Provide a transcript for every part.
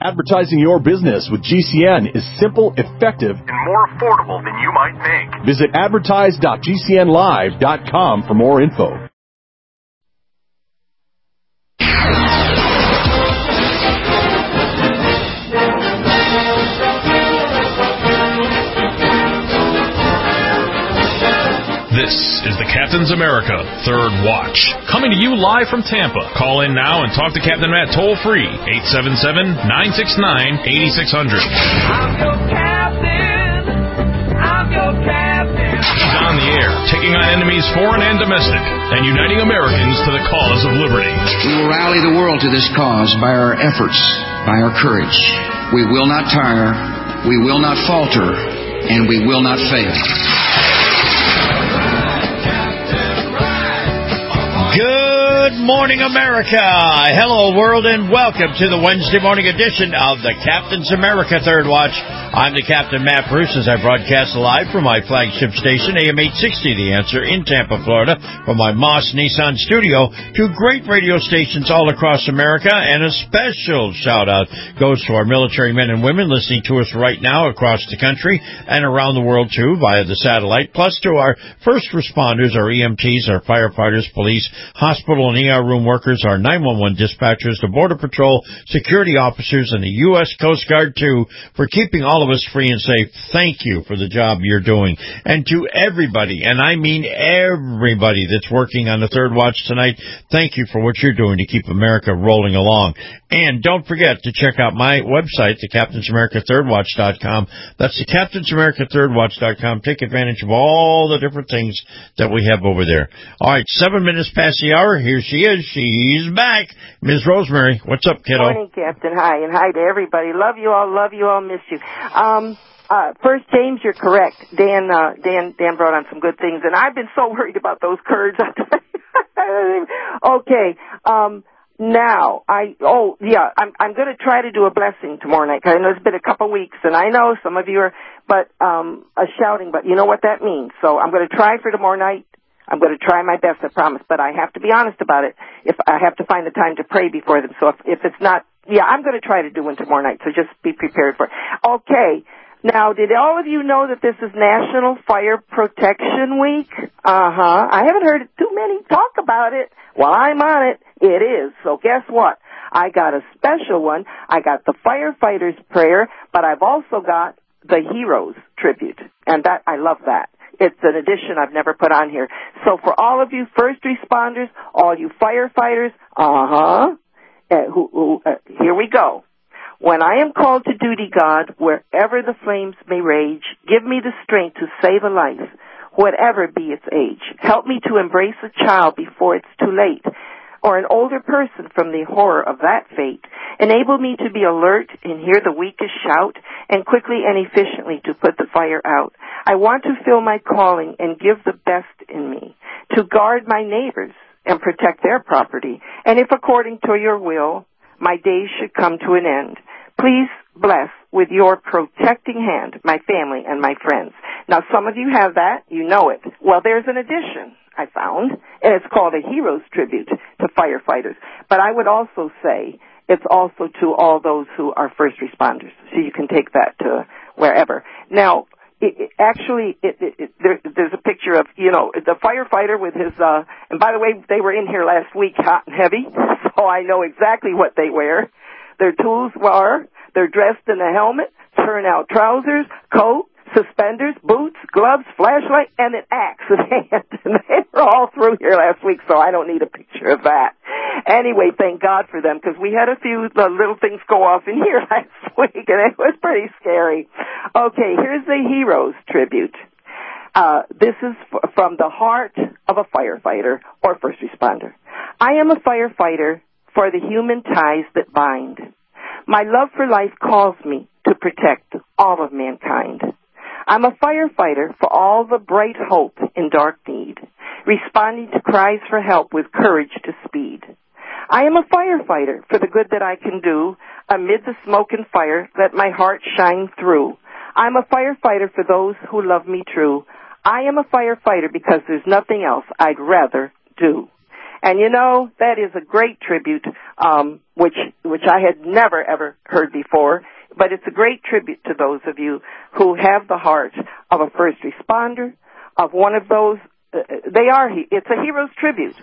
Advertising your business with GCN is simple, effective, and more affordable than you might think. Visit advertise.gcnlive.com for more info. This is the Captain's America Third Watch, coming to you live from Tampa. Call in now and talk to Captain Matt toll-free, 877-969-8600. I'm your captain. I'm your captain. He's on the air, taking on enemies foreign and domestic, and uniting Americans to the cause of liberty. We will rally the world to this cause by our efforts, by our courage. We will not tire, we will not falter, and we will not fail. Good morning, America. Hello, world, and welcome to the Wednesday morning edition of the Captain's America Third Watch. I'm the Captain, Matt Bruce, as I broadcast live from my flagship station, AM 860, The Answer, in Tampa, Florida, from my Moss Nissan studio to great radio stations all across America, and a special shout-out goes to our military men and women listening to us right now across the country and around the world, too, via the satellite, plus to our first responders, our EMTs, our firefighters, police, hospital and ER room workers, our 911 dispatchers, the Border Patrol, security officers, and the U.S. Coast Guard, too, for keeping all of us free and safe. Thank you for the job you're doing. And to everybody, and I mean everybody that's working on the Third Watch tonight, thank you for what you're doing to keep America rolling along. And don't forget to check out my website, thecaptainsamericathirdwatch.com. That's thecaptainsamericathirdwatch.com. Take advantage of all the different things that we have over there. All right, 7 minutes past the hour. Here she is. She's back. Ms. Rosemary, what's up, kiddo? Morning, Captain. Hi, and hi to everybody. Love you all, miss you. First, James, you're correct. Dan brought on some good things, and I've been so worried about those Kurds. Okay, now, I'm going to try to do a blessing tomorrow night, because I know it's been a couple weeks, and I know some of you are, shouting, but you know what that means. So I'm going to try for tomorrow night. I'm going to try my best, I promise, but I have to be honest about it. If I have to find the time to pray before them. So if it's not, I'm going to try to do one tomorrow night, so just be prepared for it. Okay. Now, did all of you know that this is National Fire Protection Week? I haven't heard too many talk about it. Well, I'm on it. It is. So guess what? I got a special one. I got the firefighters' prayer, but I've also got the heroes tribute. And that, I love that. It's an addition I've never put on here. So for all of you first responders, all you firefighters, here we go. When I am called to duty, God, wherever the flames may rage, give me the strength to save a life, whatever be its age. Help me to embrace a child before it's too late, or an older person from the horror of that fate. Enable me to be alert and hear the weakest shout, and quickly and efficiently to put the fire out. I want to fill my calling and give the best in me, to guard my neighbors and protect their property. And if according to your will, my days should come to an end, please bless with your protecting hand my family and my friends. Now, some of you have that. You know it. Well, there's an addition I found, and it's called a Heroes Tribute to Firefighters. But I would also say it's also to all those who are first responders. So you can take that to wherever. Now, there's a picture of, the firefighter with his, and by the way, they were in here last week, hot and heavy, so I know exactly what they wear. Their tools they're dressed in a helmet, turnout trousers, coat, suspenders, boots, gloves, flashlight, and an axe in hand. And they were all through here last week, so I don't need a picture of that. Anyway, thank God for them, because we had a few little things go off in here last week, and it was pretty scary. Okay, here's the Heroes Tribute. This is from the heart of a firefighter or first responder. I am a firefighter for the human ties that bind. My love for life calls me to protect all of mankind. I'm a firefighter for all the bright hope in dark need, responding to cries for help with courage to speed. I am a firefighter for the good that I can do. Amid the smoke and fire, let my heart shine through. I'm a firefighter for those who love me true. I am a firefighter because there's nothing else I'd rather do. And that is a great tribute which I had never, ever heard before. But it's a great tribute to those of you who have the heart of a first responder, of one of those. It's a hero's tribute.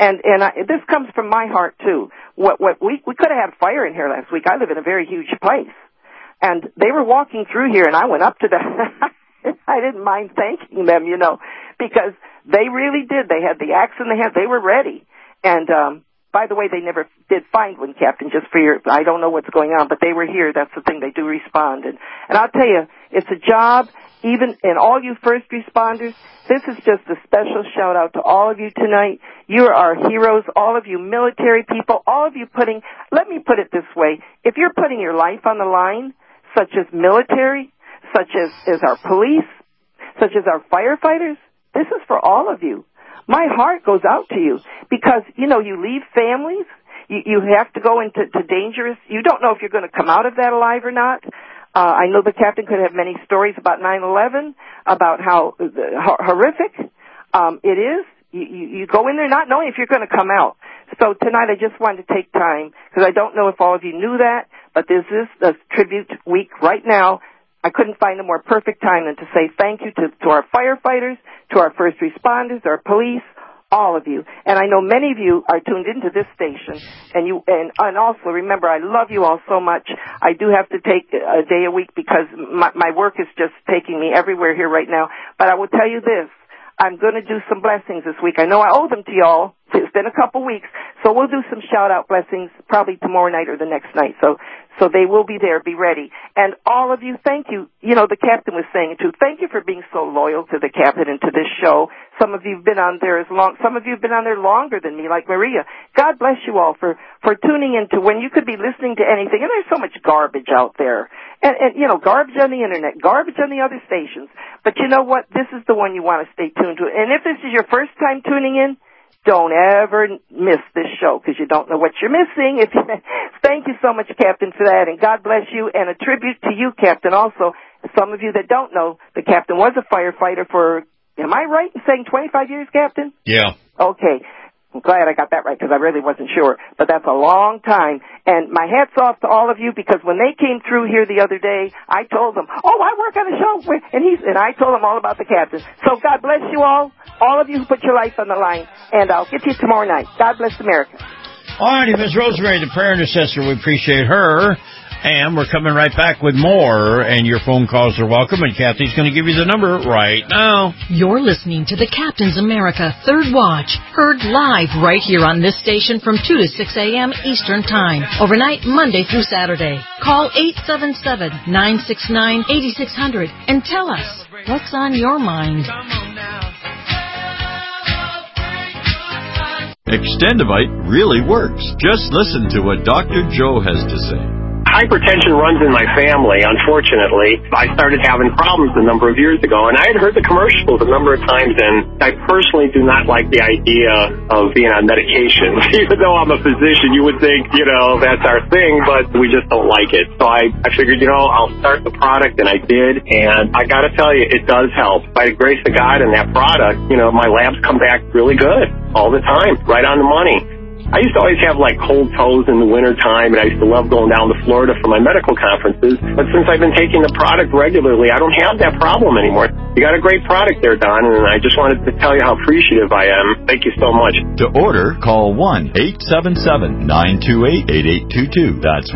This comes from my heart, too. We could have had fire in here last week. I live in a very huge place. And they were walking through here, and I went up to them. I didn't mind thanking them, because they really did. They had the axe in the hand. They were ready. And, by the way, they never did find one, Captain, just for I don't know what's going on, but they were here. That's the thing. They do respond. And I'll tell you, it's a job, even, and all you first responders, this is just a special shout out to all of you tonight. You are our heroes, all of you military people, all of you let me put it this way, if you're putting your life on the line, such as military, such as our police, such as our firefighters, this is for all of you. My heart goes out to you because, you leave families. You have to go into dangerous. You don't know if you're going to come out of that alive or not. I know the captain could have many stories about 9/11, about how horrific it is. You go in there not knowing if you're going to come out. So tonight I just wanted to take time because I don't know if all of you knew that, but this is the tribute week right now. I couldn't find a more perfect time than to say thank you to our firefighters, to our first responders, our police, all of you. And I know many of you are tuned into this station, and also remember, I love you all so much. I do have to take a day a week because my work is just taking me everywhere here right now. But I will tell you this. I'm going to do some blessings this week. I know I owe them to y'all. It's been a couple weeks, so we'll do some shout-out blessings probably tomorrow night or the next night. So they will be there. Be ready. And all of you, thank you. The captain was saying it too. Thank you for being so loyal to the captain and to this show. Some of you have been on there some of you have been on there longer than me, like Maria. God bless you all for tuning into when you could be listening to anything. And there's so much garbage out there. And garbage on the internet, garbage on the other stations. But you know what? This is the one you want to stay tuned to. And if this is your first time tuning in, don't ever miss this show because you don't know what you're missing. Thank you so much, Captain, for that, and God bless you. And a tribute to you, Captain, also. Some of you that don't know, the Captain was a firefighter for, am I right in saying 25 years, Captain? Yeah. Okay. I'm glad I got that right because I really wasn't sure. But that's a long time. And my hat's off to all of you because when they came through here the other day, I told them, I work on a show. And I told them all about the captain. So God bless you all of you who put your life on the line. And I'll get you tomorrow night. God bless America. All righty, Ms. Rosemary, the prayer intercessor, we appreciate her. And we're coming right back with more, and your phone calls are welcome, and Kathy's going to give you the number right now. You're listening to the Captain's America Third Watch, heard live right here on this station from 2 to 6 a.m. Eastern Time, overnight Monday through Saturday. Call 877-969-8600 and tell us what's on your mind. Extendivite really works. Just listen to what Dr. Joe has to say. Hypertension runs in my family, unfortunately. I started having problems a number of years ago, and I had heard the commercials a number of times, and I personally do not like the idea of being on medication. Even though I'm a physician, you would think, that's our thing, but we just don't like it. So I figured, I'll start the product, and I did, and I got to tell you, it does help. By the grace of God and that product, my labs come back really good all the time, right on the money. I used to always have cold toes in the winter time, and I used to love going down to Florida for my medical conferences. But since I've been taking the product regularly, I don't have that problem anymore. You got a great product there, Don, and I just wanted to tell you how appreciative I am. Thank you so much. To order, call 1-877-928-8822. That's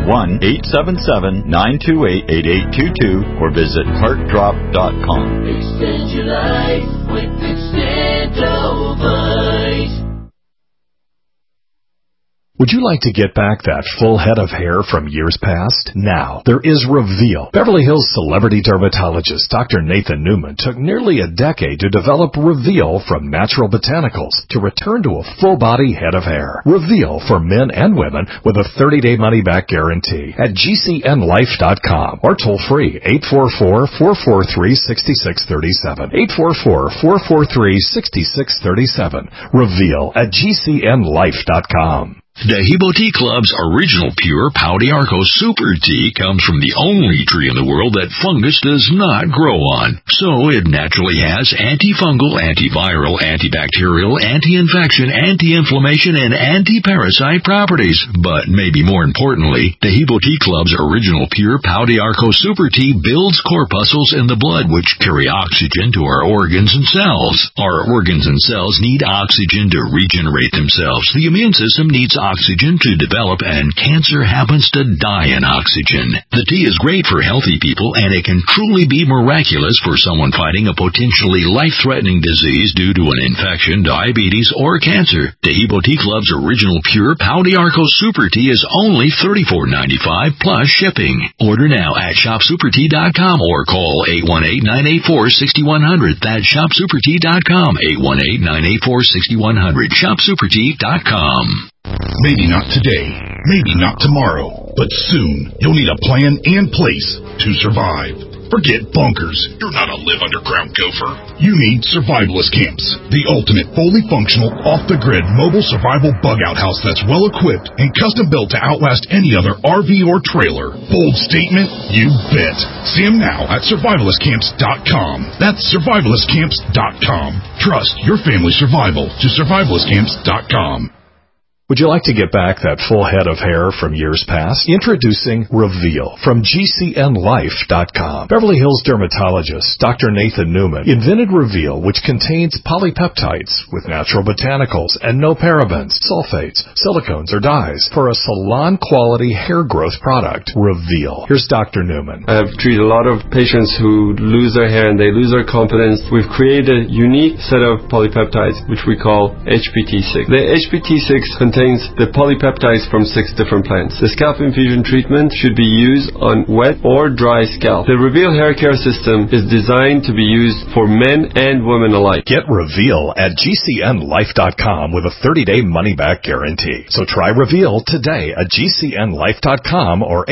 1-877-928-8822, or visit heartdrop.com. Extend your life with Extendovite. Would you like to get back that full head of hair from years past? Now, there is Reveal. Beverly Hills celebrity dermatologist Dr. Nathan Newman took nearly a decade to develop Reveal from natural botanicals to return to a full-body head of hair. Reveal for men and women with a 30-day money-back guarantee at GCNlife.com or toll free 844-443-6637. 844-443-6637. Reveal at GCNlife.com. Dehibo Tea Club's original pure Pau d'Arco Super Tea comes from the only tree in the world that fungus does not grow on. So it naturally has antifungal, antiviral, antibacterial, anti-infection, anti-inflammation, and anti-parasite properties. But maybe more importantly, Dehibo Tea Club's original pure Pau d'Arco Super Tea builds corpuscles in the blood which carry oxygen to our organs and cells. Our organs and cells need oxygen to regenerate themselves. The immune system needs oxygen to develop, and cancer happens to die in oxygen. The tea is great for healthy people, and it can truly be miraculous for someone fighting a potentially life-threatening disease due to an infection, diabetes, or cancer. Dehibo Tea Club's original pure Pau d'Arco Super Tea is only $34.95 plus shipping. Order now at shopsupertea.com or call 818-984-6100. That's shopsupertea.com, 818-984-6100, shopsupertea.com. Maybe not today, maybe not tomorrow, but soon you'll need a plan and place to survive. Forget bunkers. You're not a live underground gopher. You need survivalist camps, the ultimate fully functional, off-the-grid mobile survival bug-out house that's well-equipped and custom-built to outlast any other RV or trailer. Bold statement? You bet. See them now at survivalistcamps.com. That's survivalistcamps.com. Trust your family's survival to survivalistcamps.com. Would you like to get back that full head of hair from years past? Introducing Reveal from GCNLife.com. Beverly Hills dermatologist Dr. Nathan Newman invented Reveal, which contains polypeptides with natural botanicals and no parabens, sulfates, silicones, or dyes for a salon-quality hair growth product. Reveal. Here's Dr. Newman. I have treated a lot of patients who lose their hair and they lose their confidence. We've created a unique set of polypeptides, which we call HPT6. The HPT6 contains the polypeptides from 6 different plants. The scalp infusion treatment should be used on wet or dry scalp. The Reveal hair care system is designed to be used for men and women alike. Get Reveal at GCNLife.com with a 30-day money-back guarantee. So try Reveal today at GCNLife.com or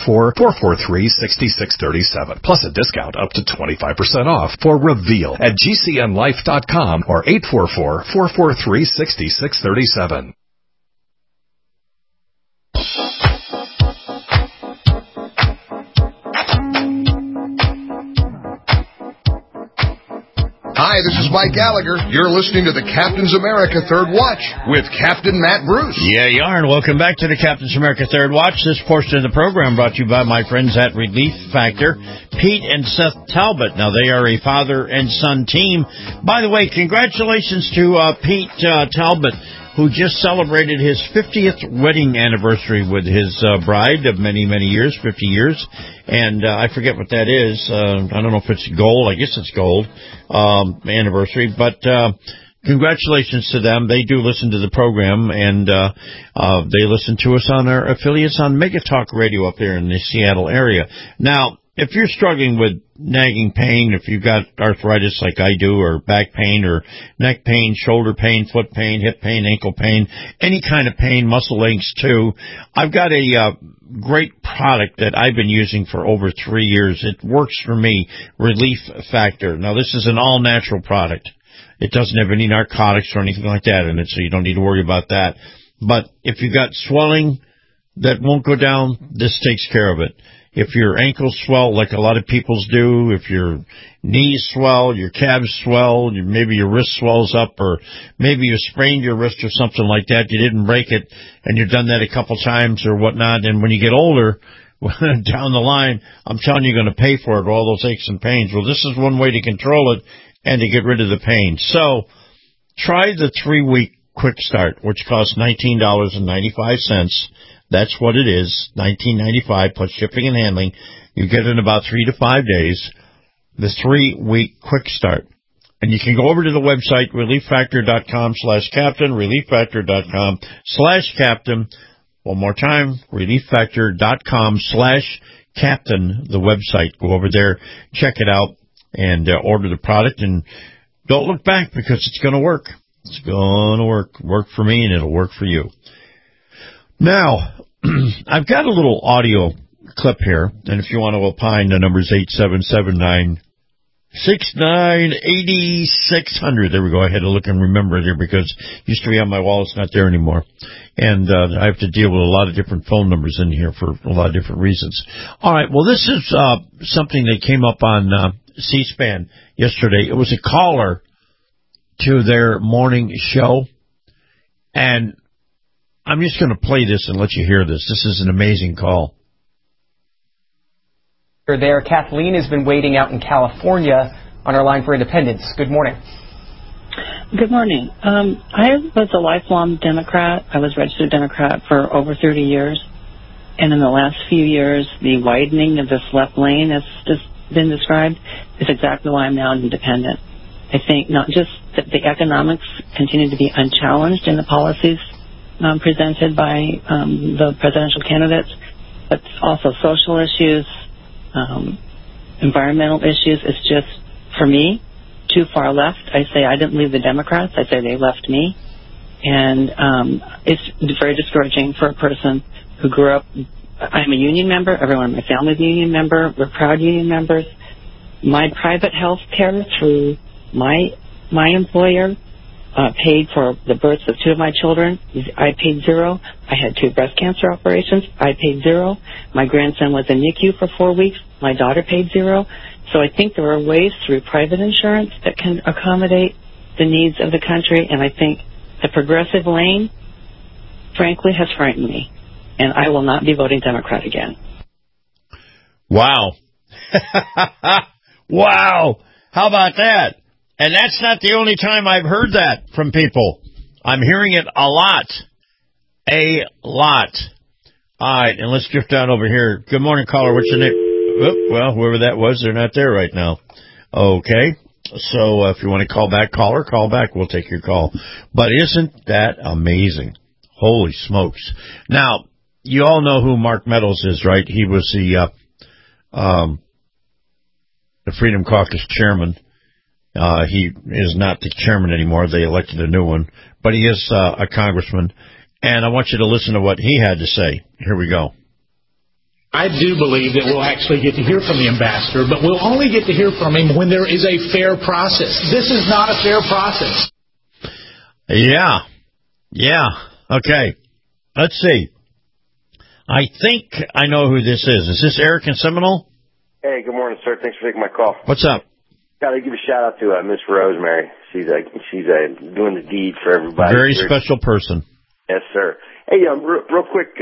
844-443-6637. Plus a discount up to 25% off for Reveal at GCNLife.com or 844-443-6637. Hi, this is Mike Gallagher. You're listening to the Captain's America Third Watch with Captain Matt Bruce. Yeah, you are, and welcome back to the Captain's America Third Watch. This portion of the program brought to you by my friends at Relief Factor, Pete and Seth Talbot. Now, they are a father and son team. By the way, congratulations to Pete Talbot, who just celebrated his 50th wedding anniversary with his bride of many, many years, 50 years. And I forget what that is. I don't know if it's gold. I guess it's gold anniversary. But congratulations to them. They do listen to the program, and they listen to us on our affiliates on Mega Talk Radio up there in the Seattle area. Now, if you're struggling with nagging pain, if you've got arthritis like I do, or back pain, or neck pain, shoulder pain, foot pain, hip pain, ankle pain, any kind of pain, muscle aches too, I've got a great product that I've been using for over 3 years. It works for me, Relief Factor. Now, this is an all-natural product. It doesn't have any narcotics or anything like that in it, so you don't need to worry about that. But if you've got swelling that won't go down, this takes care of it. If your ankles swell like a lot of people's do, if your knees swell, your calves swell, maybe your wrist swells up, or maybe you sprained your wrist or something like that, you didn't break it, and you've done that a couple times or whatnot, and when you get older, down the line, I'm telling you, you're going to pay for it, all those aches and pains. Well, this is one way to control it and to get rid of the pain. So try the 3-week quick start, which costs $19.95. That's what it is, $19.95 plus shipping and handling. You get it in about 3 to 5 days, the 3-week quick start. And you can go over to the website, relieffactor.com/captain, relieffactor.com/captain. One more time, relieffactor.com/captain, the website. Go over there, check it out, and order the product. And don't look back, because it's going to work. It's going to work for me, and it'll work for you. Now, I've got a little audio clip here, and if you want to opine, the number is 698-8600. There we go. I had to look and remember it here because it used to be on my wall. It's not there anymore. And I have to deal with a lot of different phone numbers in here for a lot of different reasons. All right. Well, this is something that came up on C-SPAN yesterday. It was a caller to their morning show. And I'm just going to play this and let you hear this. This is an amazing call. There, Kathleen has been waiting out in California on our line for independence. Good morning. Good morning. I was a lifelong Democrat. I was registered Democrat for over 30 years. And in the last few years, the widening of this left lane, as just been described, is exactly why I'm now an independent. I think not just that the economics continue to be unchallenged in the policies presented by the presidential candidates, but also social issues, environmental issues. It's just, for me, too far left. I say I didn't leave the Democrats. I say they left me. And it's very discouraging for a person who grew up. I'm a union member. Everyone in my family is a union member. We're proud union members. My private health care through my employer paid for the births of 2 of my children. I paid $0. I had 2 breast cancer operations. I paid $0. My grandson was in NICU for 4 weeks. My daughter paid $0. So I think there are ways through private insurance that can accommodate the needs of the country. And I think the progressive lane, frankly, has frightened me. And I will not be voting Democrat again. Wow. Wow. How about that? And that's not the only time I've heard that from people. I'm hearing it a lot. A lot. All right, and let's drift down over here. Good morning, caller. What's your name? Oh, well, whoever that was, they're not there right now. Okay. So if you want to call back, caller, call back. We'll take your call. But isn't that amazing? Holy smokes. Now, you all know who Mark Meadows is, right? He was the Freedom Caucus chairman. He is not the chairman anymore. They elected a new one. But he is a congressman. And I want you to listen to what he had to say. Here we go. I do believe that we'll actually get to hear from the ambassador, but we'll only get to hear from him when there is a fair process. This is not a fair process. Yeah. Okay. Let's see. I think I know who this is. Is this Eric in Seminole? Hey, good morning, sir. Thanks for taking my call. What's up? Got to give a shout out to Miss Rosemary. She's doing the deed for everybody. Very special person. Yes, sir. Hey, real quick,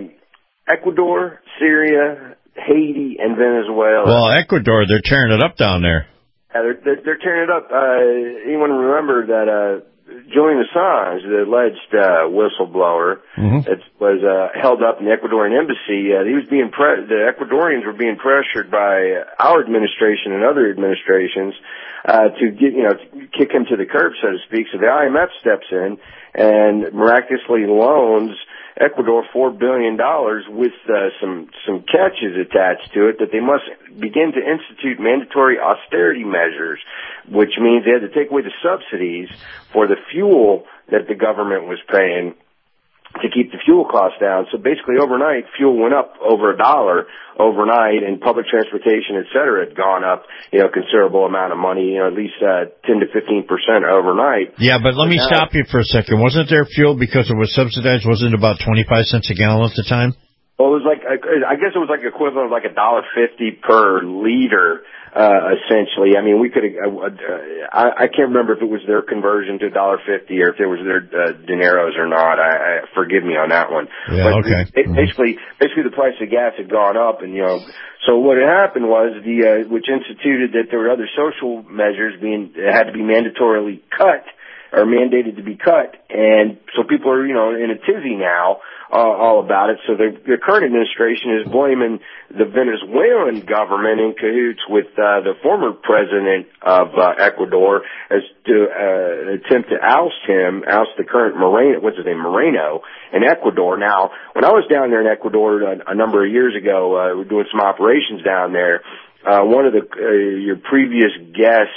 Ecuador, Syria, Haiti, and Venezuela. Well, Ecuador, they're tearing it up down there. They're tearing it up. Anyone remember that Julian Assange, the alleged whistleblower, was held up in the Ecuadorian embassy? He was being the Ecuadorians were being pressured by our administration and other administrations to kick him to the curb, so to speak. So the IMF steps in and miraculously loans Ecuador $4 billion with some catches attached to it, that they must begin to institute mandatory austerity measures, which means they had to take away the subsidies for the fuel that the government was paying to keep the fuel costs down. So basically overnight, fuel went up over $1 overnight, and public transportation, et cetera, had gone up, a considerable amount of money, at least 10 to 15% overnight. Yeah, but let me stop you for a second. Wasn't there fuel because it was subsidized? Wasn't it about 25 cents a gallon at the time? Well, it was like, I guess it was like equivalent of like $1.50 per liter, essentially. I mean, we could, I can't remember if it was their conversion to $1.50 or if it was their dineros or not. Forgive me on that one. Yeah, but okay. Basically the price of gas had gone up, and so what had happened was which instituted that there were other social measures had to be mandatorily cut or mandated to be cut, and so people are in a tizzy now. All about it. So the current administration is blaming the Venezuelan government in cahoots with the former president of Ecuador as to attempt to oust the current Moreno in Ecuador. Now, when I was down there in Ecuador a number of years ago, we were doing some operations down there. One of your previous guests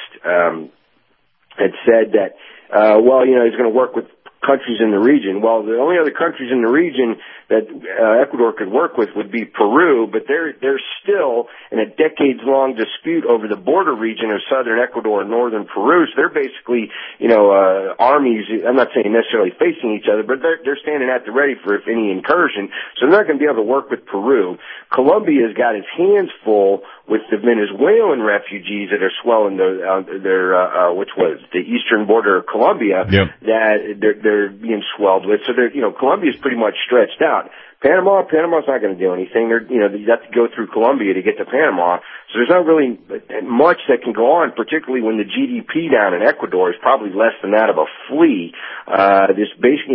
had said that, he's going to work with countries in the region. Well, the only other countries in the region that Ecuador could work with would be Peru, but they're still in a decades-long dispute over the border region of southern Ecuador and northern Peru. So they're basically, armies, I'm not saying necessarily facing each other, but they're standing at the ready for if any incursion. So they're not going to be able to work with Peru. Colombia's got its hands full with the Venezuelan refugees that are swelling which was the eastern border of Colombia, that they're being swelled with. So Colombia's pretty much stretched out. Panama's not going to do anything. You have to go through Colombia to get to Panama. So there's not really much that can go on, particularly when the GDP down in Ecuador is probably less than that of a flea. This basic,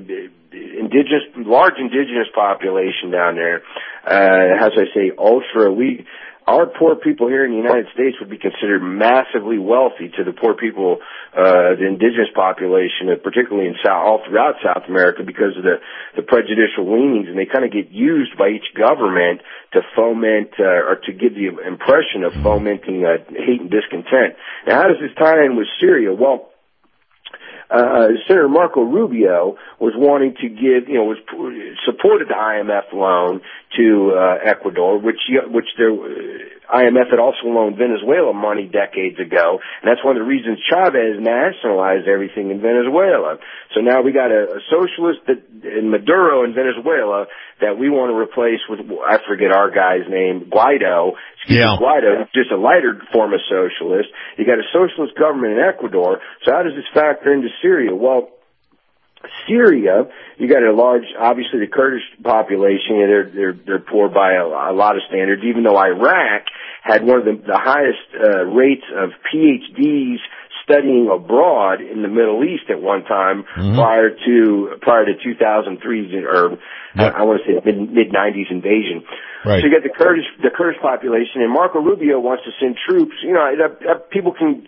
large indigenous population down there, as I say, our poor people here in the United States would be considered massively wealthy to the poor people, the indigenous population, particularly all throughout South America, because of the prejudicial leanings, and they kind of get used by each government to foment or to give the impression of fomenting hate and discontent. Now, how does this tie in with Syria? Well, Senator Marco Rubio was wanting to supported the IMF loan to Ecuador, which IMF had also loaned Venezuela money decades ago, and that's one of the reasons Chavez nationalized everything in Venezuela. So now we got a socialist in Maduro in Venezuela that we want to replace with, I forget our guy's name, Guaido. Guaido, just a lighter form of socialist. You got a socialist government in Ecuador. So how does this factor into Syria? Well, Syria, you got obviously the Kurdish population, they're poor by a lot of standards, even though Iraq had one of the highest rates of PhDs studying abroad in the Middle East at one time, prior to 2003, or I want to say mid-90s invasion. Right. So you got the Kurdish population, and Marco Rubio wants to send troops. People can,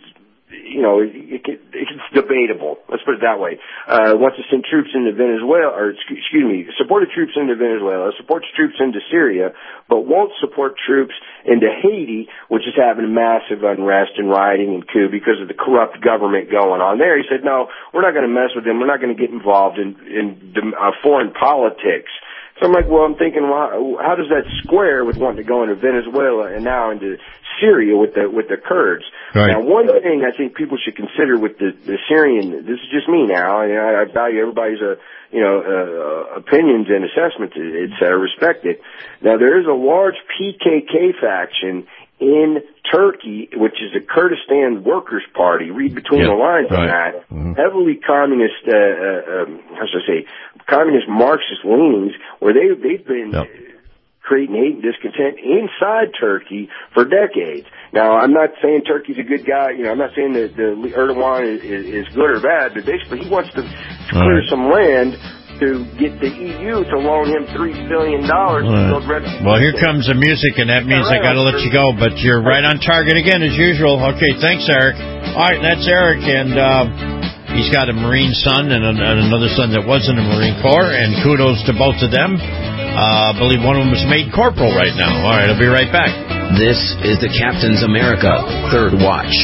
it's debatable. Let's put it that way. Wants to send troops into Venezuela, supported troops into Venezuela, supports troops into Syria, but won't support troops into Haiti, which is having massive unrest and rioting and coup because of the corrupt government going on there. He said, no, we're not going to mess with them. We're not going to get involved in foreign politics. So I'm like, well, I'm thinking, well, how does that square with wanting to go into Venezuela and now into Syria with the Kurds? Right. Now, one thing I think people should consider with the Syrian, this is just me now, I value everybody's opinions and assessments, etc., respect it. Now, there is a large PKK faction in Turkey, which is the Kurdistan Workers' Party. Read between the lines on that. Heavily communist, communist Marxist leanings, where they've been creating hate and discontent inside Turkey for decades. Now, I'm not saying Turkey's a good guy. I'm not saying that Erdogan is good or bad, but basically he wants to clear some land to get the EU to loan him $3 billion to build refugees. Well, here comes the music, and that means I got to let you go, but you're right on target again, as usual. Okay, thanks, Eric. All right, that's Eric, and he's got a Marine son and another son that was in the Marine Corps, and kudos to both of them. I believe one of them is made corporal right now. All right, I'll be right back. This is the Captain's America Third Watch.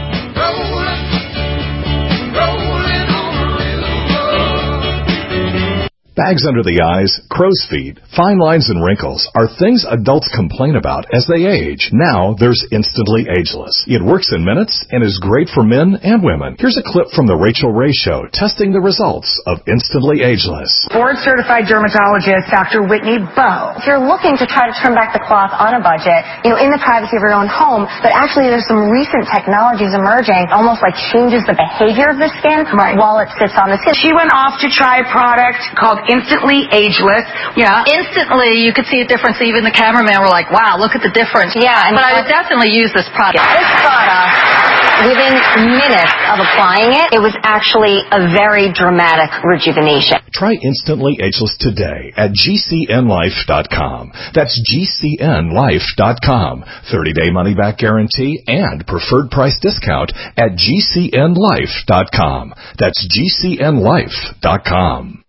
Bags under the eyes, crow's feet, fine lines and wrinkles are things adults complain about as they age. Now there's Instantly Ageless. It works in minutes and is great for men and women. Here's a clip from the Rachel Ray Show testing the results of Instantly Ageless. Board-certified dermatologist Dr. Whitney Bowe. If you're looking to try to trim back the cloth on a budget, in the privacy of your own home, but actually there's some recent technologies emerging, almost like changes the behavior of the skin while it sits on the skin. She went off to try a product called Instantly Ageless. Yeah. Instantly, you could see a difference. Even the cameraman were like, wow, look at the difference. Yeah. But I would definitely use this product. This product, within minutes of applying it, it was actually a very dramatic rejuvenation. Try Instantly Ageless today at GCNlife.com. That's GCNlife.com. 30-day money-back guarantee and preferred price discount at GCNlife.com. That's GCNlife.com.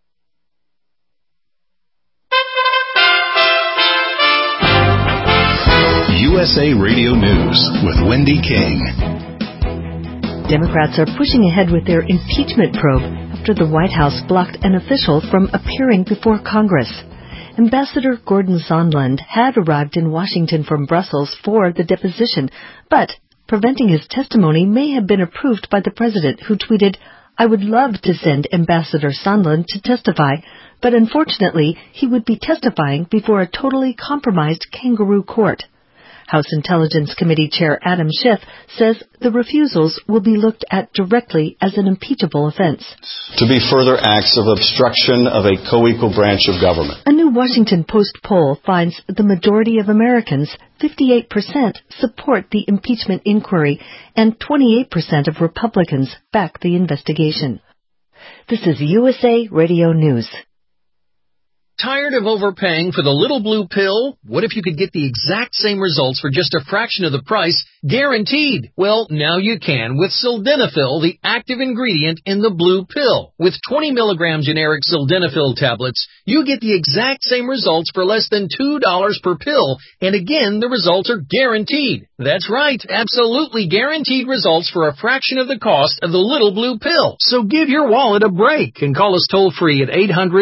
USA Radio News with Wendy King. Democrats are pushing ahead with their impeachment probe after the White House blocked an official from appearing before Congress. Ambassador Gordon Sondland had arrived in Washington from Brussels for the deposition, but preventing his testimony may have been approved by the president, who tweeted, "I would love to send Ambassador Sondland to testify, but unfortunately he would be testifying before a totally compromised kangaroo court." House Intelligence Committee Chair Adam Schiff says the refusals will be looked at directly as an impeachable offense. To be further acts of obstruction of a co-equal branch of government. A new Washington Post poll finds the majority of Americans, 58%, support the impeachment inquiry, and 28% of Republicans back the investigation. This is USA Radio News. Tired of overpaying for the little blue pill? What if you could get the exact same results for just a fraction of the price, guaranteed? Well, now you can with Sildenafil, the active ingredient in the blue pill. With 20 milligram generic Sildenafil tablets, you get the exact same results for less than $2 per pill. And again, the results are guaranteed. That's right, absolutely guaranteed results for a fraction of the cost of the little blue pill. So give your wallet a break and call us toll-free at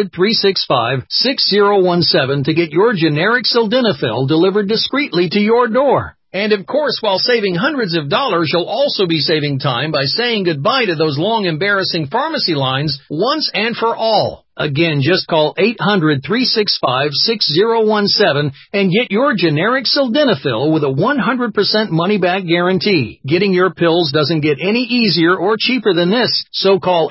800-365-6017 to get your generic Sildenafil delivered discreetly to your door. And of course, while saving hundreds of dollars, you'll also be saving time by saying goodbye to those long, embarrassing pharmacy lines once and for all. Again, just call 800-365-6017 and get your generic Sildenafil with a 100% money-back guarantee. Getting your pills doesn't get any easier or cheaper than this, so call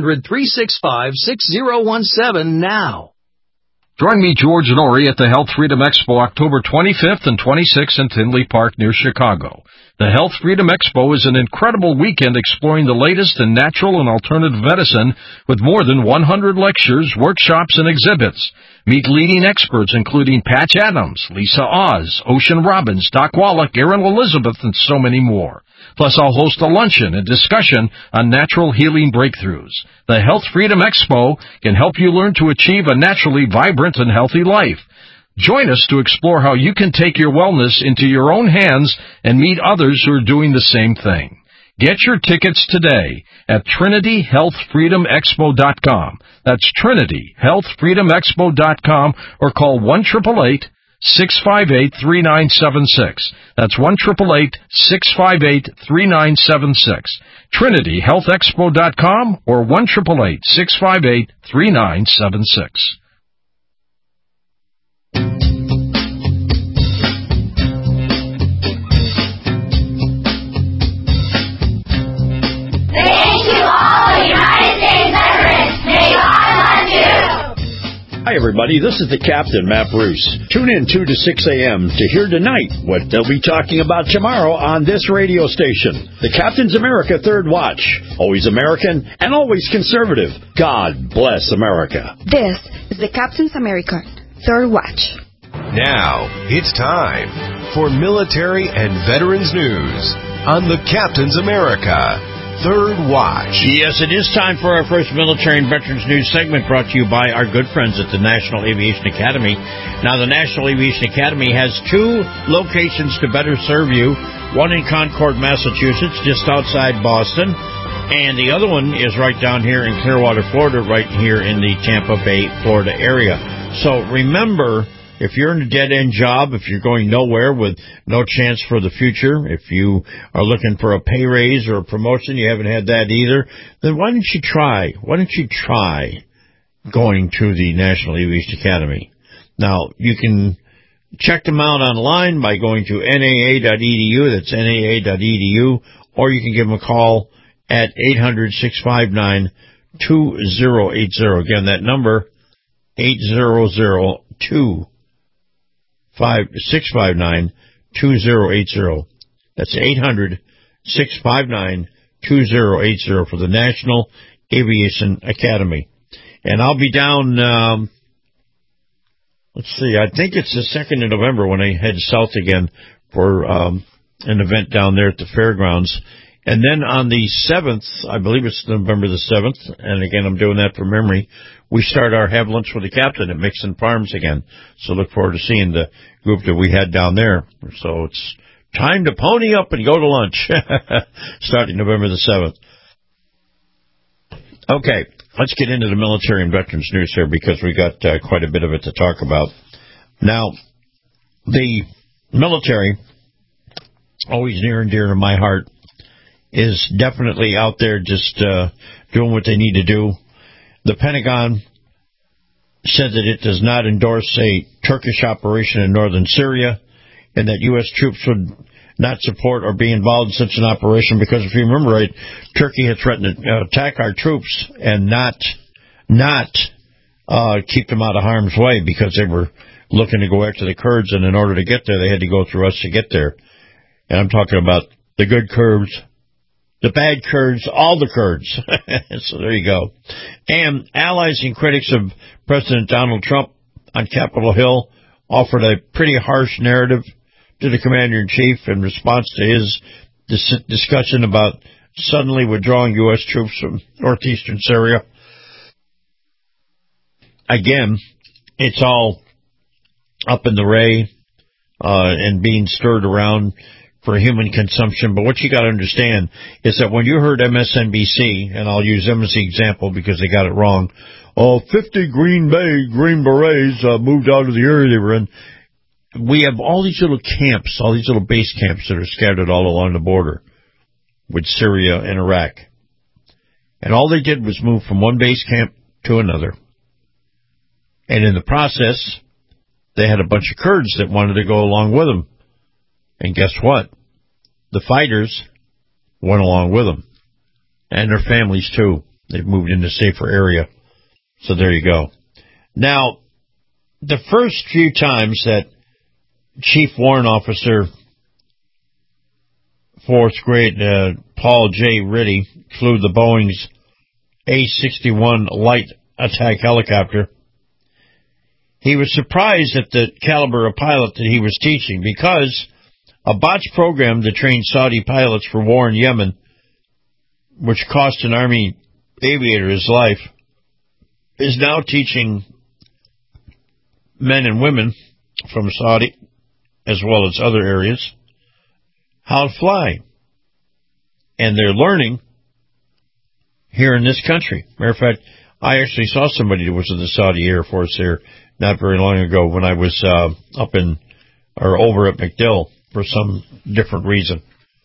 800-365-6017 now. Join me, George Norrie, at the Health Freedom Expo October 25th and 26th in Tinley Park near Chicago. The Health Freedom Expo is an incredible weekend exploring the latest in natural and alternative medicine with more than 100 lectures, workshops, and exhibits. Meet leading experts including Patch Adams, Lisa Oz, Ocean Robbins, Doc Wallach, Erin Elizabeth, and so many more. Plus, I'll host a luncheon and discussion on natural healing breakthroughs. The Health Freedom Expo can help you learn to achieve a naturally vibrant and healthy life. Join us to explore how you can take your wellness into your own hands and meet others who are doing the same thing. Get your tickets today at TrinityHealthFreedomExpo.com. That's TrinityHealthFreedomExpo.com or call 1-888-658-3976. That's 1-888-658-3976. TrinityHealthExpo.com or 1-888-658-3976. Hi, everybody. This is the Captain, Matt Bruce. Tune in 2 to 6 a.m. to hear tonight what they'll be talking about tomorrow on this radio station. The Captain's America Third Watch. Always American and always conservative. God bless America. This is the Captain's America Third Watch. Now, it's time for military and veterans news on the Captain's America Third Watch. Yes, it is time for our first military and veterans news segment, brought to you by our good friends at the National Aviation Academy. Now, the National Aviation Academy has 2 locations to better serve you. One in Concord, Massachusetts, just outside Boston, and the other one is right down here in Clearwater, Florida, right here in the Tampa Bay, Florida area. So remember, if you're in a dead-end job, if you're going nowhere with no chance for the future, if you are looking for a pay raise or a promotion, you haven't had that either, then why don't you try going to the National Aviation Academy? Now, you can check them out online by going to NAA.edu, that's NAA.edu, or you can give them a call at 800-659-2080. Again, that number, 800-659-2080. That's 800-659-2080 for the National Aviation Academy. And I'll be down, I think it's the 2nd of November when I head south again for an event down there at the fairgrounds. And then on the 7th, I believe it's November the 7th, and again, I'm doing that from memory, we start our Have Lunch with the Captain at Mixon Farms again. So look forward to seeing the group that we had down there. So it's time to pony up and go to lunch, starting November the 7th. Okay, let's get into the military and veterans news here because we got quite a bit of it to talk about. Now, the military, always near and dear to my heart, is definitely out there just doing what they need to do. The Pentagon said that it does not endorse a Turkish operation in northern Syria and that U.S. troops would not support or be involved in such an operation because, if you remember right, Turkey had threatened to attack our troops and not keep them out of harm's way because they were looking to go after the Kurds, and in order to get there, they had to go through us to get there. And I'm talking about the good Kurds, the bad Kurds, all the Kurds. So there you go. And allies and critics of President Donald Trump on Capitol Hill offered a pretty harsh narrative to the Commander-in-Chief in response to his discussion about suddenly withdrawing U.S. troops from northeastern Syria. Again, it's all up in the ray and being stirred around for human consumption. But what you got to understand is that when you heard MSNBC, and I'll use them as the example because they got it wrong, 50 Green Berets moved out of the area they were in. We have all these little camps, all these little base camps that are scattered all along the border with Syria and Iraq. And all they did was move from one base camp to another. And in the process, they had a bunch of Kurds that wanted to go along with them. And guess what? The fighters went along with them. And their families, too. They've moved into a safer area. So there you go. Now, the first few times that Chief Warrant Officer, 4th grade Paul J. Ritty, flew the Boeing's A-61 light attack helicopter, he was surprised at the caliber of pilot that he was teaching because a botched program to train Saudi pilots for war in Yemen, which cost an Army aviator his life, is now teaching men and women from Saudi, as well as other areas, how to fly. And they're learning here in this country. Matter of fact, I actually saw somebody that was in the Saudi Air Force here not very long ago when I was over at MacDill for some different reason.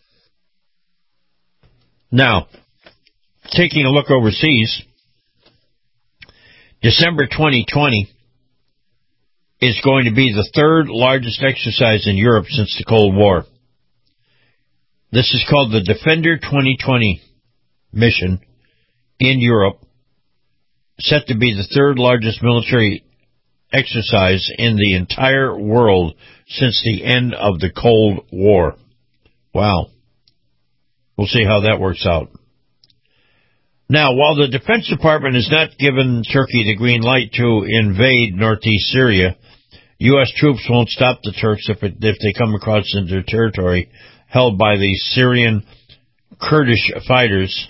Now, taking a look overseas, December 2020 is going to be the third largest exercise in Europe since the Cold War. This is called the Defender 2020 mission in Europe, set to be the third largest military exercise in the entire world since the end of the Cold War. Wow. We'll see how that works out. Now, while the Defense Department has not given Turkey the green light to invade northeast Syria, U.S. troops won't stop the Turks if they come across into their territory held by the Syrian Kurdish fighters,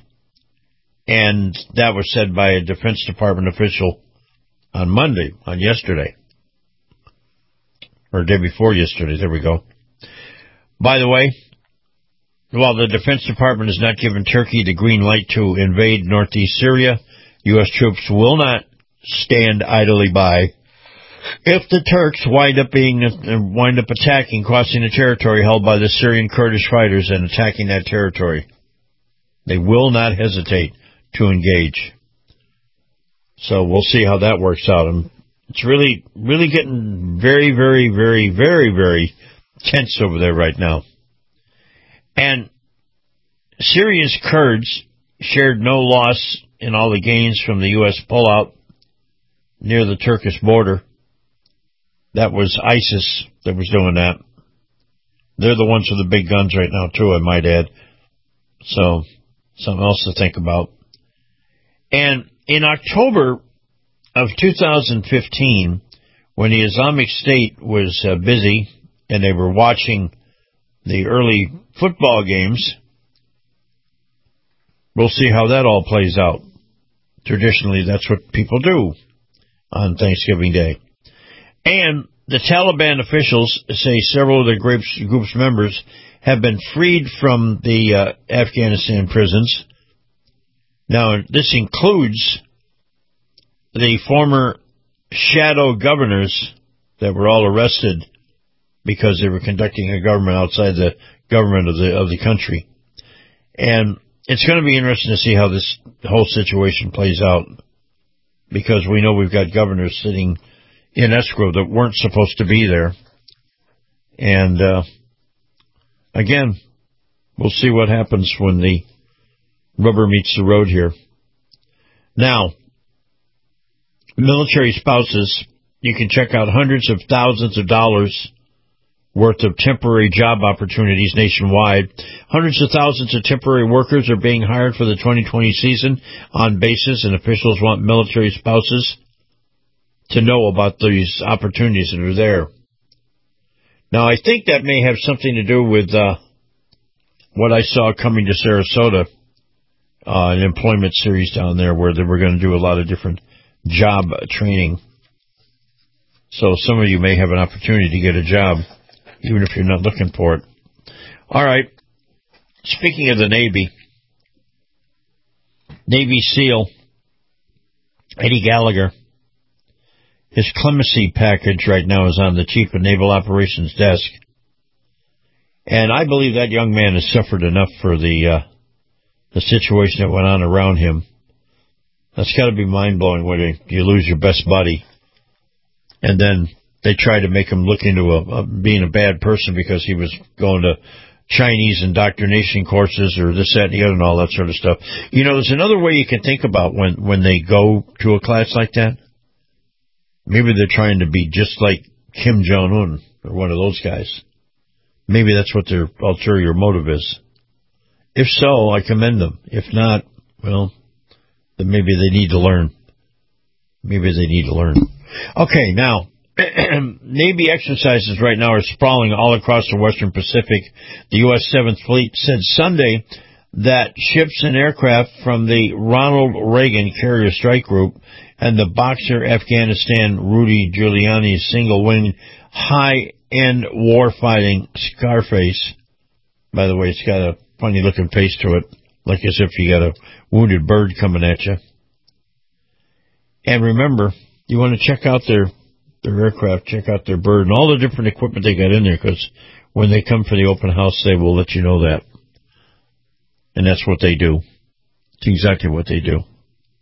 and that was said by a Defense Department official on yesterday, or day before yesterday. There we go. By the way, while the Defense Department has not given Turkey the green light to invade northeast Syria, U.S. troops will not stand idly by if the Turks wind up attacking, crossing the territory held by the Syrian Kurdish fighters and attacking that territory. They will not hesitate to engage. So we'll see how that works out. And it's really, really getting very, very, very, very, very tense over there right now. And Syria's Kurds shared no loss in all the gains from the U.S. pullout near the Turkish border. That was ISIS that was doing that. They're the ones with the big guns right now, too, I might add. So, something else to think about. And in October of 2015, when the Islamic State was busy and they were watching the early football games, we'll see how that all plays out. Traditionally, that's what people do on Thanksgiving Day. And the Taliban officials say several of the group's members have been freed from the Afghanistan prisons. Now, this includes the former shadow governors that were all arrested because they were conducting a government outside the government of the country. And it's going to be interesting to see how this whole situation plays out, because we know we've got governors sitting in escrow that weren't supposed to be there. And again, we'll see what happens when the rubber meets the road here. Now, military spouses, you can check out hundreds of thousands of dollars worth of temporary job opportunities nationwide. Hundreds of thousands of temporary workers are being hired for the 2020 season on basis, and officials want military spouses to know about these opportunities that are there. Now, I think that may have something to do with what I saw coming to Sarasota, an employment series down there where they were going to do a lot of different job training. So some of you may have an opportunity to get a job, even if you're not looking for it. All right. Speaking of the Navy, Navy SEAL Eddie Gallagher, his clemency package right now is on the Chief of Naval Operations desk. And I believe that young man has suffered enough for the situation that went on around him. That's got to be mind-blowing when you lose your best buddy. And then they try to make him look into being a bad person because he was going to Chinese indoctrination courses or this, that, and the other, and all that sort of stuff. You know, there's another way you can think about when they go to a class like that. Maybe they're trying to be just like Kim Jong-un or one of those guys. Maybe that's what their ulterior motive is. If so, I commend them. If not, well, then maybe they need to learn. Maybe they need to learn. Okay, now, Navy exercises right now are sprawling all across the Western Pacific. The U.S. 7th Fleet said Sunday that ships and aircraft from the Ronald Reagan Carrier Strike Group and the Boxer Afghanistan Rudy Giuliani's single-wing high-end warfighting Scarface. By the way, it's got a funny-looking face to it, like as if you got a wounded bird coming at you. And remember, you want to check out their aircraft, check out their bird, and all the different equipment they got in there, because when they come for the open house, they will let you know that. And that's what they do. It's exactly what they do.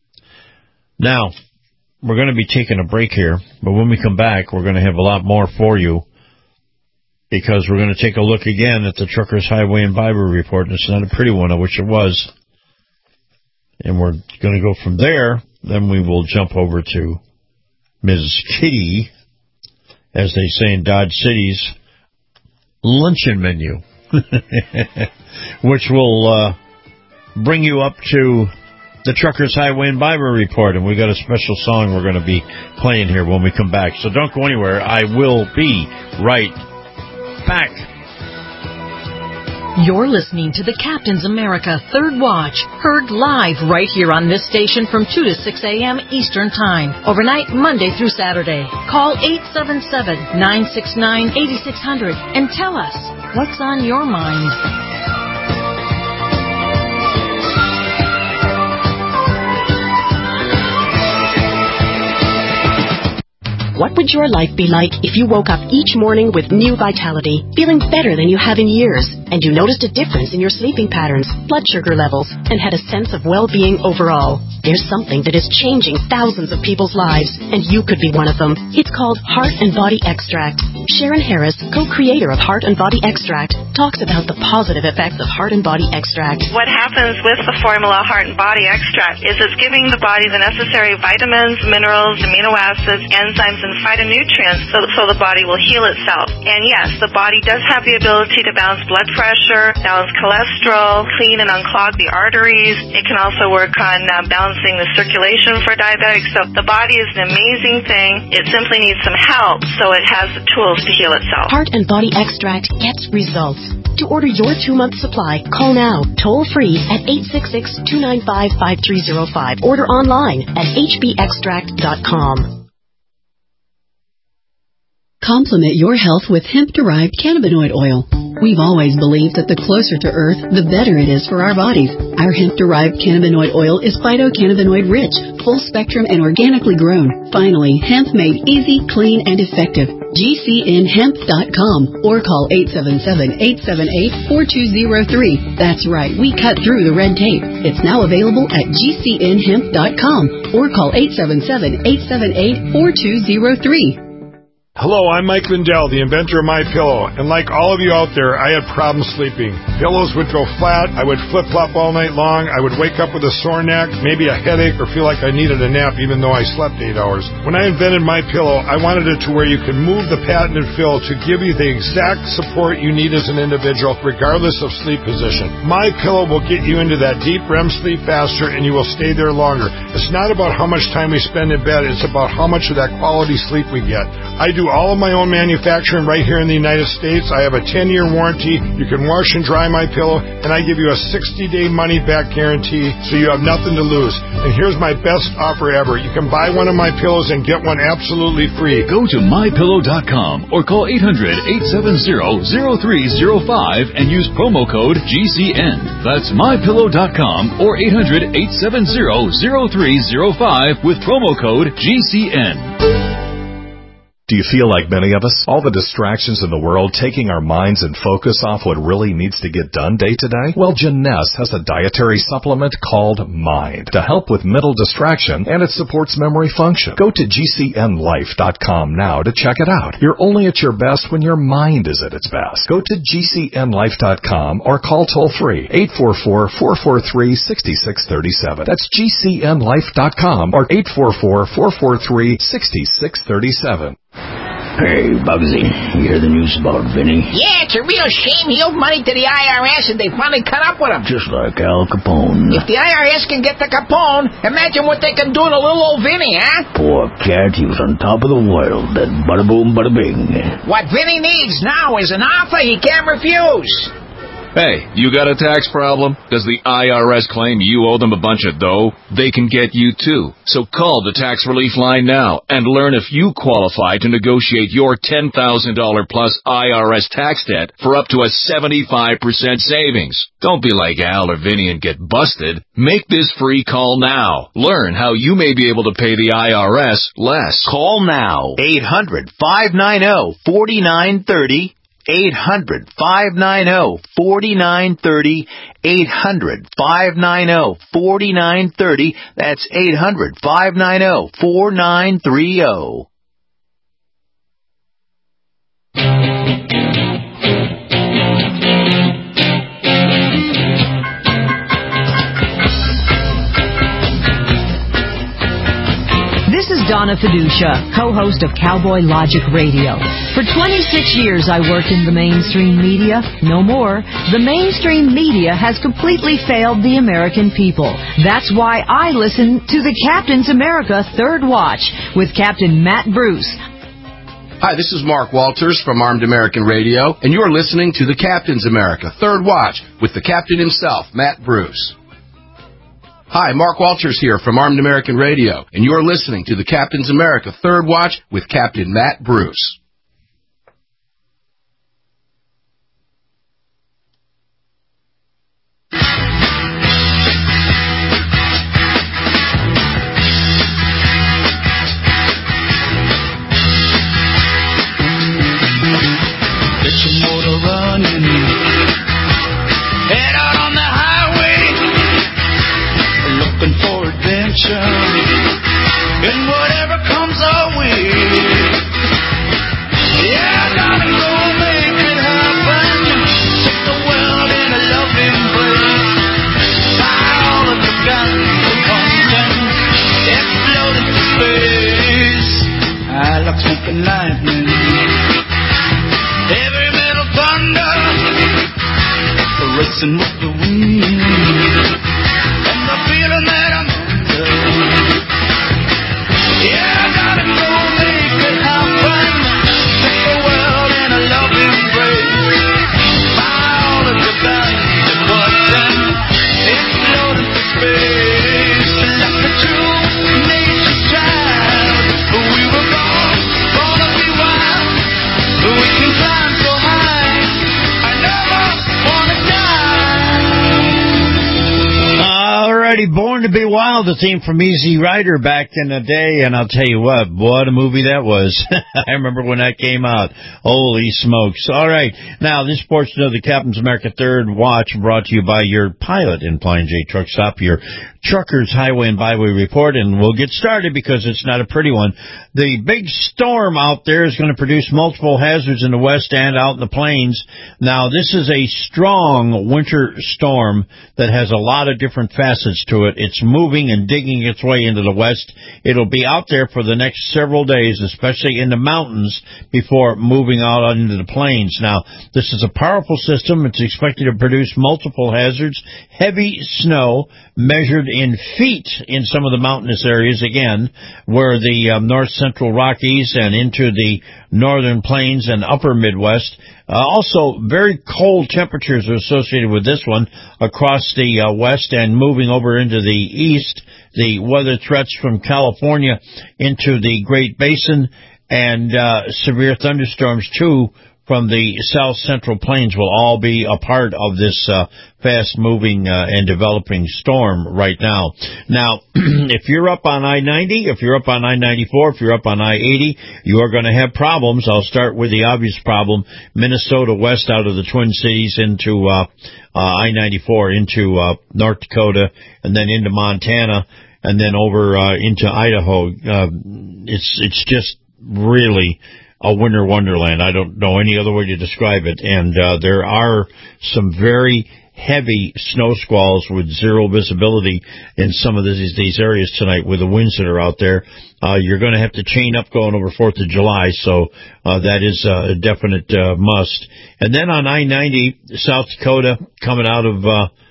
Now, we're going to be taking a break here, but when we come back, we're going to have a lot more for you, because we're going to take a look again at the Truckers Highway and Byway Report, and it's not a pretty one, I wish it was. And we're going to go from there, then we will jump over to Ms. Kitty, as they say in Dodge City's luncheon menu, which will bring you up to the Truckers Highway and Byway Report, and we got a special song we're going to be playing here when we come back. So don't go anywhere. I will be right back. You're listening to the Captain's America Third Watch, heard live right here on this station from 2 to 6 a.m. Eastern Time, overnight Monday through Saturday. Call 877-969-8600 and tell us what's on your mind. What would your life be like if you woke up each morning with new vitality, feeling better than you have in years, and you noticed a difference in your sleeping patterns, blood sugar levels, and had a sense of well-being overall? There's something that is changing thousands of people's lives, and you could be one of them. It's called Heart and Body Extract. Sharon Harris, co-creator of Heart and Body Extract, talks about the positive effects of Heart and Body Extract. What happens with the formula Heart and Body Extract is it's giving the body the necessary vitamins, minerals, amino acids, enzymes, and phytonutrients so the body will heal itself. And yes, the body does have the ability to balance blood pressure, balance cholesterol, clean and unclog the arteries. It can also work on balancing the circulation for diabetics. So the body is an amazing thing. It simply needs some help so it has the tools to heal itself. Heart and Body Extract gets results. To order your 2-month supply, call now, toll free at 866-295-5305. Order online at hbextract.com. Complement your health with hemp-derived cannabinoid oil. We've always believed that the closer to Earth, the better it is for our bodies. Our hemp-derived cannabinoid oil is phytocannabinoid-rich, full-spectrum, and organically grown. Finally, hemp made easy, clean, and effective. GCNhemp.com or call 877-878-4203. That's right, we cut through the red tape. It's now available at GCNhemp.com or call 877-878-4203. Hello, I'm Mike Lindell, the inventor of MyPillow, and like all of you out there, I had problems sleeping. Pillows would go flat, I would flip-flop all night long, I would wake up with a sore neck, maybe a headache, or feel like I needed a nap even though I slept 8 hours. When I invented MyPillow, I wanted it to where you could move the patented fill to give you the exact support you need as an individual, regardless of sleep position. MyPillow will get you into that deep REM sleep faster, and you will stay there longer. It's not about how much time we spend in bed, it's about how much of that quality sleep we get. I do all of my own manufacturing right here in the United States. I have a 10-year warranty. You can wash and dry MyPillow, and I give you a 60-day money-back guarantee, so you have nothing to lose. And here's my best offer ever. You can buy one of my pillows and get one absolutely free. Go to MyPillow.com or call 800-870-0305 and use promo code GCN. That's MyPillow.com or 800-870-0305 with promo code GCN. Do you feel like many of us? All the distractions in the world taking our minds and focus off what really needs to get done day to day? Well, Jeunesse has a dietary supplement called Mind to help with mental distraction, and it supports memory function. Go to GCNlife.com now to check it out. You're only at your best when your mind is at its best. Go to GCNlife.com or call toll-free 844-443-6637. That's GCNlife.com or 844-443-6637. Hey, Bugsy, you hear the news about Vinny? Yeah, it's a real shame he owed money to the IRS and they finally caught up with him. Just like Al Capone. If the IRS can get to Capone, imagine what they can do to little old Vinny, huh? Poor cat, he was on top of the world, then bada boom, bada bing. What Vinny needs now is an offer he can't refuse. Hey, you got a tax problem? Does the IRS claim you owe them a bunch of dough? They can get you too. So call the Tax Relief Line now and learn if you qualify to negotiate your $10,000 plus IRS tax debt for up to a 75% savings. Don't be like Al or Vinny and get busted. Make this free call now. Learn how you may be able to pay the IRS less. Call now. 800-590-4930. 800-590-4930, 800-590-4930. That's 800-590-4930. This is Donna Fiducia, co-host of Cowboy Logic Radio. For 26 years I worked in the mainstream media. No more. The mainstream media has completely failed the American people. That's why I listen to the Captain's America Third Watch with Captain Matt Bruce. Hi, this is Mark Walters from Armed American Radio, and you're listening to the Captain's America Third Watch with the captain himself, Matt Bruce. Hi, Mark Walters here from Armed American Radio, and you're listening to the Captain's America Third Watch with Captain Matt Bruce. Get your motor running, head out on the highway, looking for adventure, and whatever comes our way. Yeah, gotta go make it happen, take the world in a loving embrace, fire all of the guns that comes and explode into space. I like smoking lightning, heavy metal thunder, racing with the wind, and the feeling that I'm under. Yeah, I gotta go make it happen, take the world in a loving embrace, buy all of the guns and bullets and explode into space. Like a true nature's child, we were born to be wild, we can climb so high. I know righty, Born to Be Wild, the theme from Easy Rider back in the day, and I'll tell you what a movie that was. I remember when that came out. Holy smokes. All right, now this portion of the Captain's America Third Watch brought to you by your pilot in Flying J Truck Stop, your Truckers Highway and Byway Report, and we'll get started because it's not a pretty one. The big storm out there is going to produce multiple hazards in the west and out in the plains. Now, this is a strong winter storm that has a lot of different facets to it. It's moving and digging its way into the west. It'll be out there for the next several days, especially in the mountains, before moving out into the plains. Now, this is a powerful system. It's expected to produce multiple hazards, heavy snow, measured in feet in some of the mountainous areas, again, where the north central Rockies and into the northern plains and upper Midwest. Also, very cold temperatures are associated with this one across the west and moving over into the east. The weather threats from California into the Great Basin and severe thunderstorms, too, from the south central plains will all be a part of this fast-moving and developing storm right now. Now, if you're up on I-90, if you're up on I-94, if you're up on I-80, you are going to have problems. I'll start with the obvious problem. Minnesota west out of the Twin Cities into I-94, into North Dakota, and then into Montana, and then over into Idaho. It's just really a winter wonderland. I don't know any other way to describe it. And there are some very heavy snow squalls with zero visibility in some of these areas tonight with the winds that are out there. You're going to have to chain up going over 4th of July, so that is a definite must. And then on I-90, South Dakota, coming out of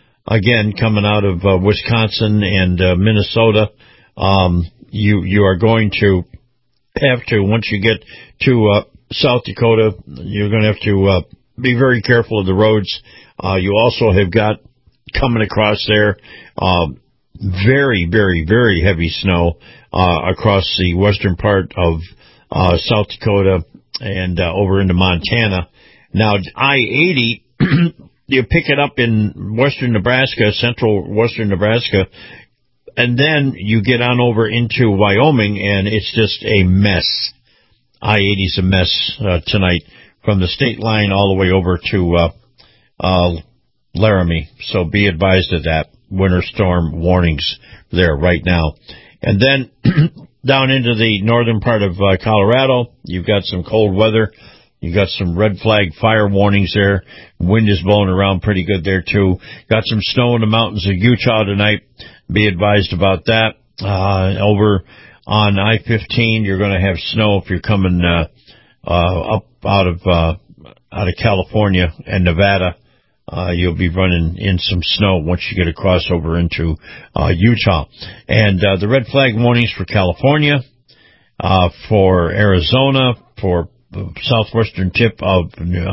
Wisconsin and Minnesota, you are going to have to, once you get to South Dakota, you're going to have to be very careful of the roads. You also have got coming across there very, very, very heavy snow across the western part of South Dakota and over into Montana. Now, I-80, you pick it up in western Nebraska, central western Nebraska, and then you get on over into Wyoming, and it's just a mess. I-80's a mess tonight from the state line all the way over to Laramie. So be advised of that. Winter storm warnings there right now. And then down into the northern part of Colorado, you've got some cold weather. You've got some red flag fire warnings there. Wind is blowing around pretty good there, too. Got some snow in the mountains of Utah tonight. Be advised about that. Over on I-15, you're going to have snow if you're coming up out of California and Nevada. You'll be running in some snow once you get across over into Utah. And the red flag warnings for California, for Arizona, for the southwestern tip of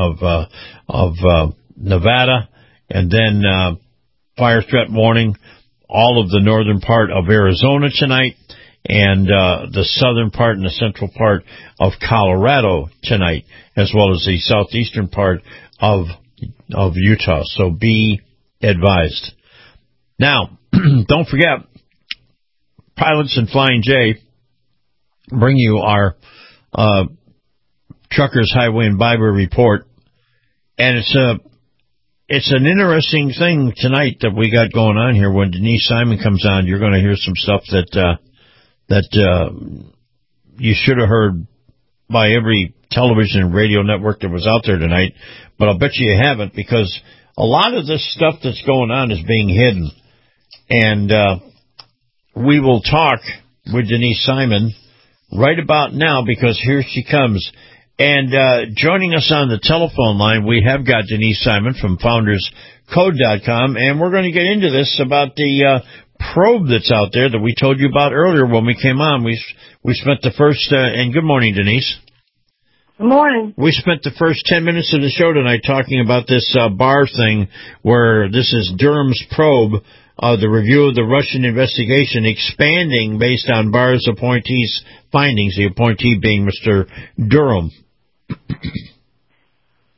Nevada, and then fire threat warning, all of the northern part of Arizona tonight, and the southern part and the central part of Colorado tonight, as well as the southeastern part of Utah. So be advised. Now, don't forget, Pilots and Flying J bring you our Truckers Highway and Byway Report, and it's an interesting thing tonight that we got going on here. When Denise Simon comes on, you're going to hear some stuff that you should have heard by every television and radio network that was out there tonight, but I'll bet you haven't, because a lot of this stuff that's going on is being hidden. And we will talk with Denise Simon right about now, because here she comes. And joining us on the telephone line, we have got Denise Simon from FoundersCode.com, and we're going to get into this about the probe that's out there that we told you about earlier when we came on. We spent the first, and good morning, Denise. Good morning. We spent the first 10 minutes of the show tonight talking about this Barr thing, where this is Durham's probe, the review of the Russian investigation expanding based on Barr's appointee's findings, the appointee being Mr. Durham.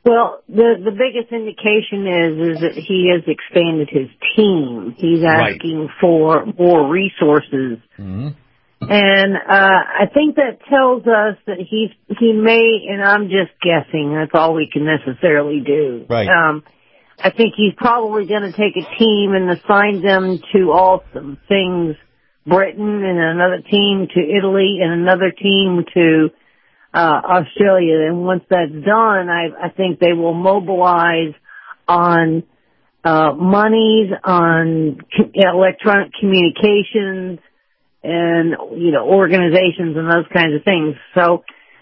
Well, the biggest indication is that he has expanded his team. He's asking for more resources. Mm-hmm. And I think that tells us that he may, and I'm just guessing, that's all we can necessarily do. Right. I think he's probably going to take a team and assign them to all some things, Britain, and another team to Italy, and another team to Australia. And once that's done, I think they will mobilize on monies, on electronic communications, and, you know, organizations and those kinds of things. So,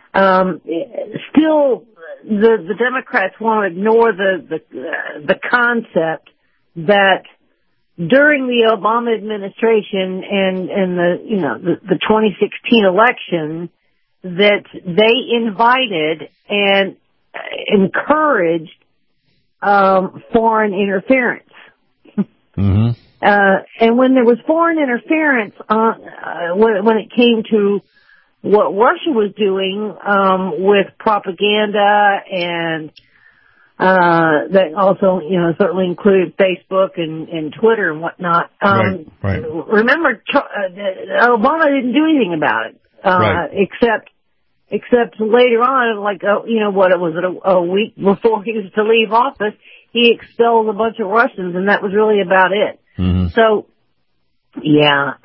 still, the Democrats won't ignore the concept that during the Obama administration and the 2016 election, that they invited and encouraged foreign interference. Mm-hmm. And when there was foreign interference, when it came to what Russia was doing with propaganda, and that also, you know, certainly included Facebook and Twitter and whatnot. Right. Remember, Obama didn't do anything about it, except later on, like a week before he was to leave office, he expelled a bunch of Russians, and that was really about it. Mm-hmm. So, yeah,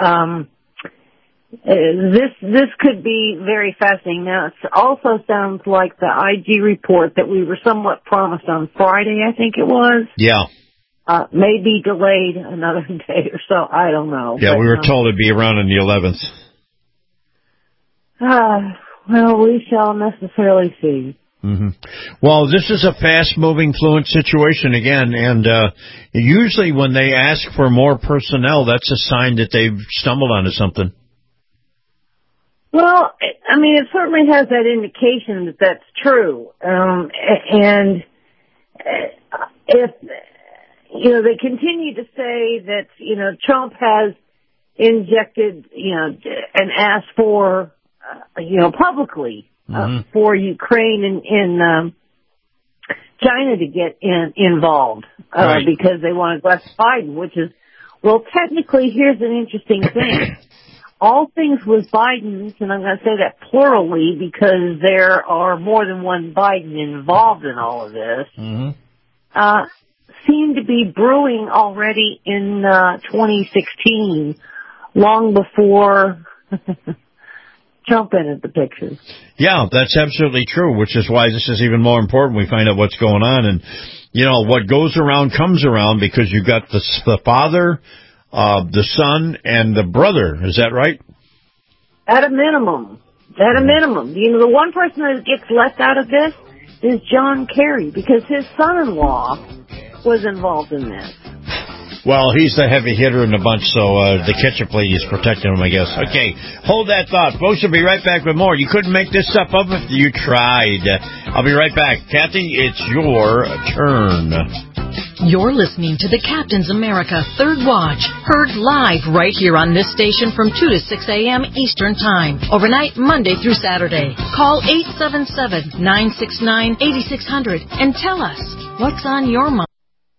this could be very fascinating. Now, it also sounds like the IG report that we were somewhat promised on Friday, I think it was. Yeah. May be delayed another day or so. I don't know. Yeah, we were told it'd be around on the 11th. Well, we shall necessarily see. Mm-hmm. Well, this is a fast-moving, fluent situation again, and usually when they ask for more personnel, that's a sign that they've stumbled onto something. Well, I mean, it certainly has that indication that that's true. And if, you know, they continue to say that, you know, Trump has injected, you know, and asked for, you know, publicly, for Ukraine and China to get involved, because they want to bless Biden, which is, well, technically, here's an interesting thing. All things with Biden's, and I'm going to say that plurally because there are more than one Biden involved in all of this, seem to be brewing already in 2016, long before Trump entered the picture. Yeah, that's absolutely true, which is why this is even more important. We find out what's going on, and, you know, what goes around comes around, because you've got the father, the son, and the brother. Is that right? At a minimum. You know, the one person that gets left out of this is John Kerry, because his son-in-law was involved in this. Well, he's the heavy hitter in the bunch, so the ketchup lady is protecting him, I guess. Okay, hold that thought. Folks, we'll be right back with more. You couldn't make this stuff up if you tried. I'll be right back. Kathy, it's your turn. You're listening to the Captain's America Third Watch, heard live right here on this station from 2 to 6 a.m. Eastern Time, overnight Monday through Saturday. Call 877-969-8600 and tell us what's on your mind.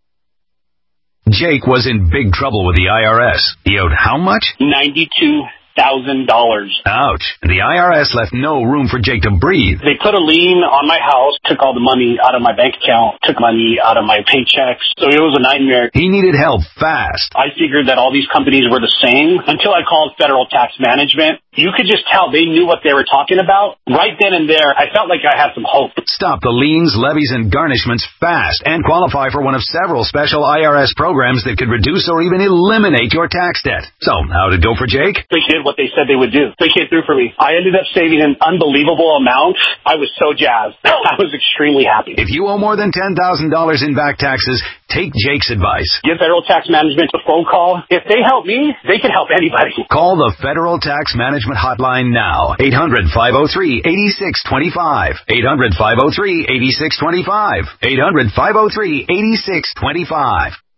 Jake was in big trouble with the IRS. He owed how much? $92,000. Ouch. The IRS left no room for Jake to breathe. They put a lien on my house, took all the money out of my bank account, took money out of my paychecks. So it was a nightmare. He needed help fast. I figured that all these companies were the same until I called Federal Tax Management. You could just tell they knew what they were talking about. Right then and there, I felt like I had some hope. Stop the liens, levies, and garnishments fast and qualify for one of several special IRS programs that could reduce or even eliminate your tax debt. So, how did it go for Jake? They did what they said they would do. They came through for me. I ended up saving an unbelievable amount. I was so jazzed. I was extremely happy. If you owe more than $10,000 in back taxes, take Jake's advice. Give Federal Tax Management a phone call. If they help me, they can help anybody. Call the Federal Tax Management hotline now. 800-503-8625. 800-503-8625. 800-503-8625.